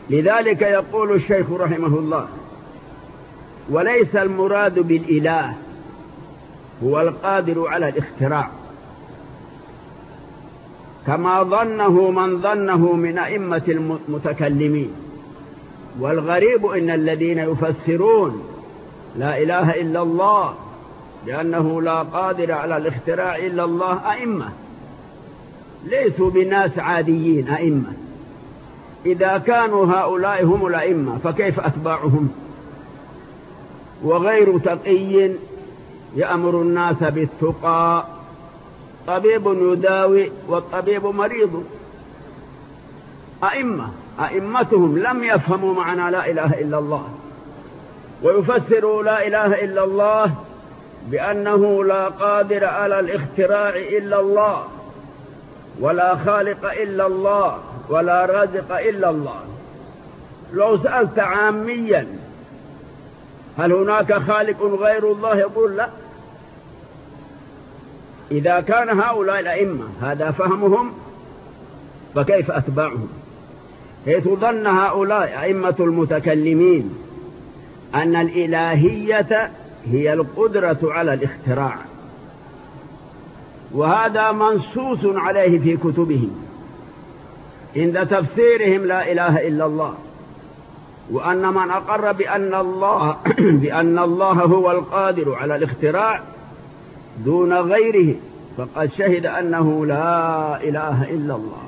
لذلك يقول الشيخ رحمه الله: وليس المراد بالإله هو القادر على الاختراع، كما ظنه من ظنه من أئمة المتكلمين. والغريب إن الذين يفسرون لا إله إلا الله لأنه لا قادر على الاختراع إلا الله أئمة، ليسوا بناس عاديين، أئمة. إذا كانوا هؤلاء هم الأئمة فكيف أتباعهم؟ وغير تقي يأمر الناس بالتقى، طبيب يداوي والطبيب مريض. أئمتهم لم يفهموا معنى لا إله إلا الله، ويفسروا لا إله إلا الله بأنه لا قادر على الاختراع إلا الله، ولا خالق إلا الله، ولا رازق إلا الله. لو سألت عاميا هل هناك خالق غير الله يقول لا. إذا كان هؤلاء الأئمة هذا فهمهم فكيف أتباعهم؟ حيث ظن هؤلاء أئمة المتكلمين أن الإلهية هي القدرة على الاختراع، وهذا منصوص عليه في كتبهم عند تفسيرهم لا إله إلا الله. وأن من أقر بأن الله هو القادر على الاختراع دون غيره فقد شهد أنه لا إله إلا الله.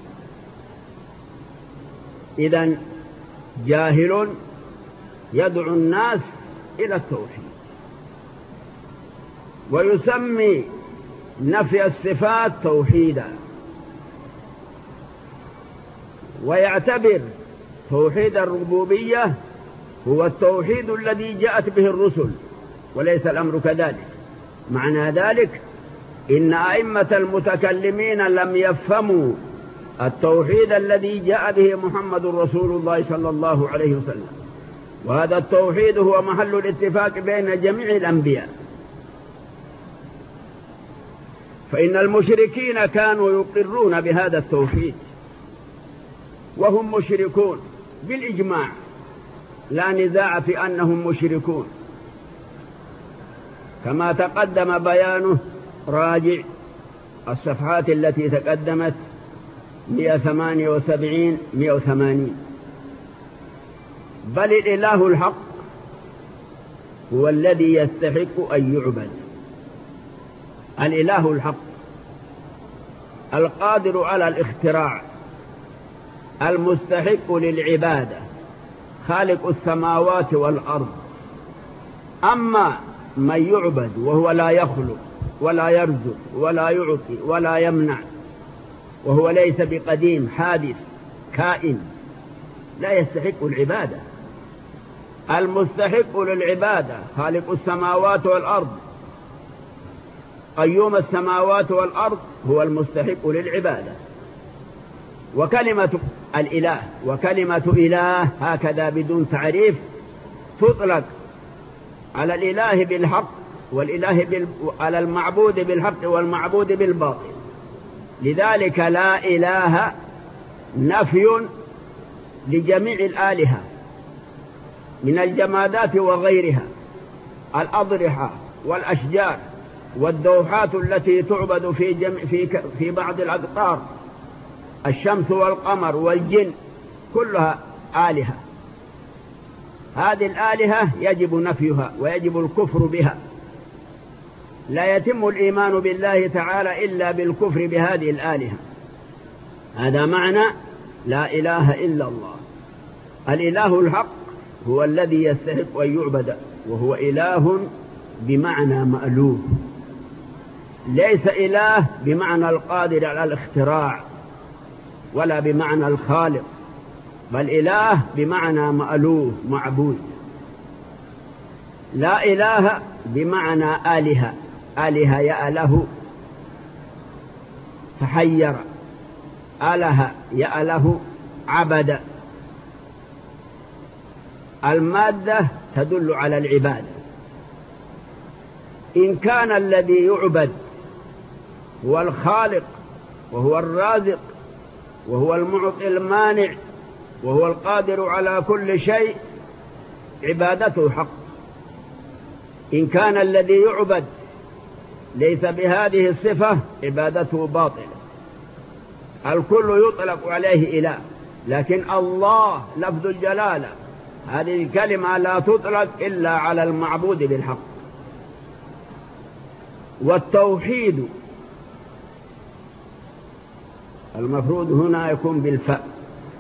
إذن جاهل يدعو الناس إلى التوحيد، ويسمي نفي الصفات توحيدا، ويعتبر توحيد الربوبية هو التوحيد الذي جاءت به الرسل، وليس الأمر كذلك. معنى ذلك إن أئمة المتكلمين لم يفهموا التوحيد الذي جاء به محمد رسول الله صلى الله عليه وسلم، وهذا التوحيد هو محل الاتفاق بين جميع الأنبياء. فإن المشركين كانوا يقرون بهذا التوحيد وهم مشركون بالإجماع، لا نزاع في أنهم مشركون، كما تقدم بيانه. راجع الصفحات التي تقدمت 178 180. بل الإله الحق هو الذي يستحق أن يعبد. الإله الحق القادر على الاختراع المستحق للعبادة، خالق السماوات والأرض. أما من يعبد وهو لا يخلق ولا يرزق ولا يعطي ولا يمنع، وهو ليس بقديم حادث كائن، لا يستحق العبادة. المستحق للعبادة خالق السماوات والأرض، قيوم السماوات والأرض، هو المستحق للعبادة. وكلمة الإله وكلمة إله هكذا بدون تعريف تطلق على الإله بالحق على المعبود بالحق والمعبود بالباطل. لذلك لا إله نفي لجميع الآلهة من الجمادات وغيرها، الأضرحة والأشجار والدوحات التي تعبد في بعض الأقطار، الشمس والقمر والجن، كلها آلهة. هذه الآلهة يجب نفيها ويجب الكفر بها. لا يتم الإيمان بالله تعالى إلا بالكفر بهذه الآلهة. هذا معنى لا إله إلا الله. الإله الحق هو الذي يستحق أن يعبد، وهو إله بمعنى مألوه، ليس إله بمعنى القادر على الاختراع ولا بمعنى الخالق، بل إله بمعنى مألوه معبود. لا إله بمعنى آلهة، آلهة يأله تحير، آله يأله عبد. المادة تدل على العبادة. إن كان الذي يعبد هو الخالق وهو الرازق وهو المعطي المانع وهو القادر على كل شيء عبادته حق. إن كان الذي يعبد ليس بهذه الصفة عبادته باطلة. الكل يطلق عليه إله، لكن الله لفظ الجلالة هذه الكلمة لا تطلق إلا على المعبود بالحق. والتوحيد المفروض هنا يكون بالفاء،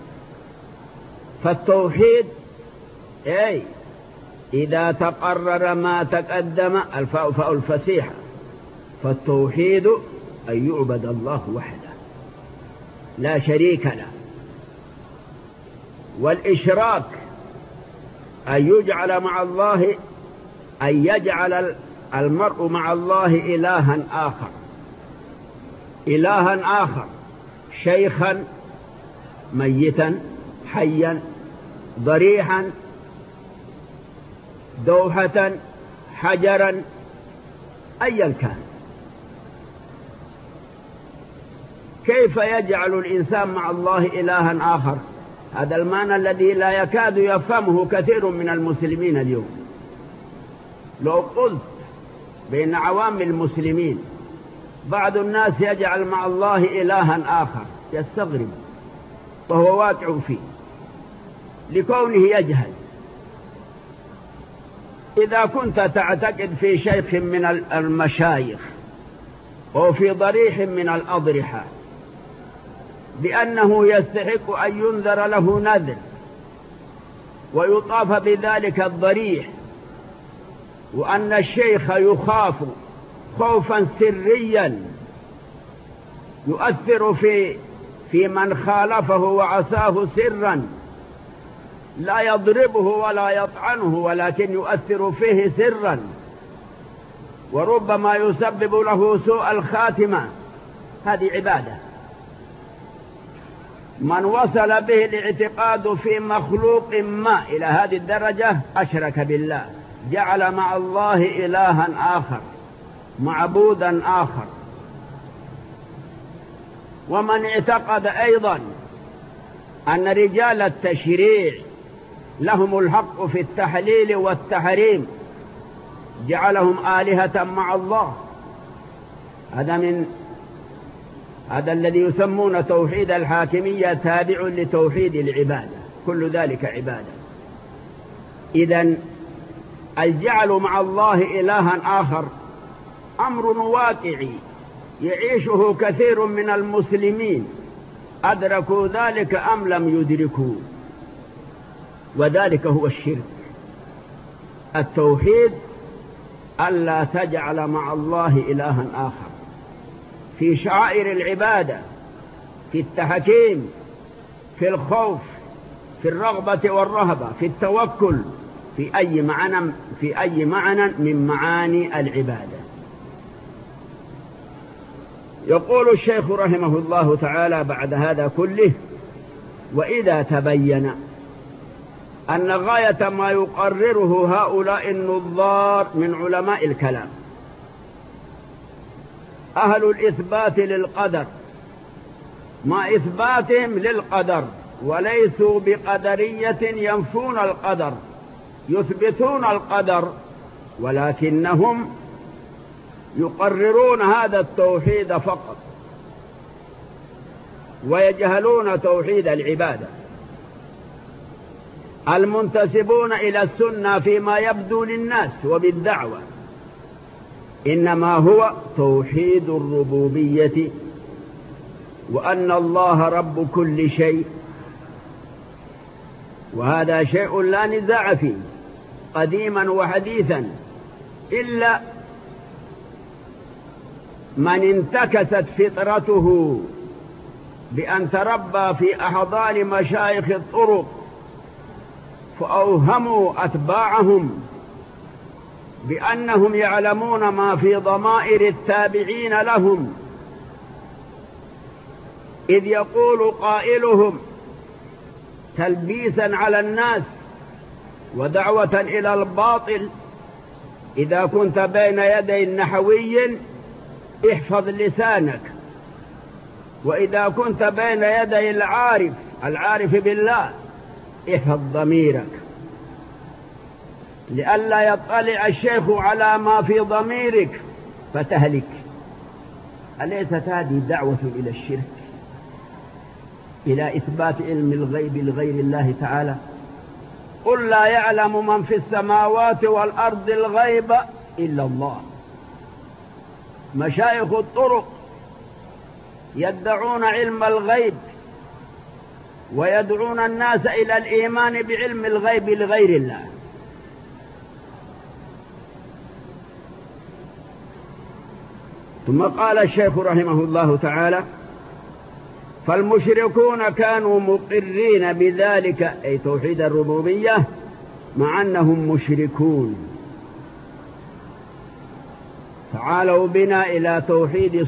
فالتوحيد أي إذا تقرر ما تقدم، الفاء فاء الفسيحة، فالتوحيد أن يعبد الله وحده لا شريك له. والإشراك أن يجعل مع الله، أن يجعل المرء مع الله إلها آخر، إلها آخر، شيخا ميتا حيا ضريحا دوحة حجرا أيا كان. كيف يجعل الإنسان مع الله إلها آخر؟ هذا المعنى الذي لا يكاد يفهمه كثير من المسلمين اليوم. لو قلت بين عوام المسلمين بعض الناس يجعل مع الله إلها آخر يستغرب، وهو واقع فيه لكونه يجهل. إذا كنت تعتقد في شيخ من المشايخ أو في ضريح من الأضرحة بأنه يستحق أن ينذر له نذر ويطاف بذلك الضريح، وأن الشيخ يخاف خوفا سريا يؤثر في من خالفه وعصاه سرا، لا يضربه ولا يطعنه ولكن يؤثر فيه سرا، وربما يسبب له سوء الخاتمة، هذه عبادة. من وصل به الاعتقاد في مخلوق ما إلى هذه الدرجة أشرك بالله، جعل مع الله إلها آخر، معبودا آخر. ومن اعتقد أيضا أن رجال التشريع لهم الحق في التحليل والتحريم جعلهم آلهة مع الله، هذا الذي يسمون توحيد الحاكمية تابع لتوحيد العبادة، كل ذلك عبادة. إذن الجعل مع الله إلها آخر أمر واقعي يعيشه كثير من المسلمين، أدركوا ذلك أم لم يدركوا، وذلك هو الشرك. التوحيد ألا تجعل مع الله إلها آخر في شعائر العبادة، في التحكيم، في الخوف، في الرغبة والرهبة، في التوكل، في أي معنى من معاني العبادة. يقول الشيخ رحمه الله تعالى بعد هذا كله: وإذا تبين أن غاية ما يقرره هؤلاء النظار من علماء الكلام أهل الإثبات للقدر مع إثباتهم للقدر، وليسوا بقدرية ينفون القدر، يثبتون القدر ولكنهم يقررون هذا التوحيد فقط ويجهلون توحيد العبادة. المنتسبون إلى السنة فيما يبدو للناس وبالدعوة إنما هو توحيد الربوبية، وأن الله رب كل شيء، وهذا شيء لا نزاع فيه قديما وحديثا، إلا من انتكست فطرته بأن تربى في أحضان مشايخ الطرق فأوهموا أتباعهم بأنهم يعلمون ما في ضمائر التابعين لهم، إذ يقول قائلهم تلبيسا على الناس ودعوة إلى الباطل: إذا كنت بين يدي النحوي احفظ لسانك، وإذا كنت بين يدي العارف بالله احفظ ضميرك لئلا يطلع الشيخ على ما في ضميرك فتهلك. أليست هذه دعوة إلى الشرك، إلى إثبات علم الغيب لغير الله تعالى؟ قل لا يعلم من في السماوات والأرض الغيب إلا الله. مشايخ الطرق يدعون علم الغيب ويدعون الناس إلى الإيمان بعلم الغيب لغير الله. ثم قال الشيخ رحمه الله تعالى: فالمشركون كانوا مقرين بذلك، أي توحيد الربوبية، مع أنهم مشركون. تعالوا بنا إلى توحيد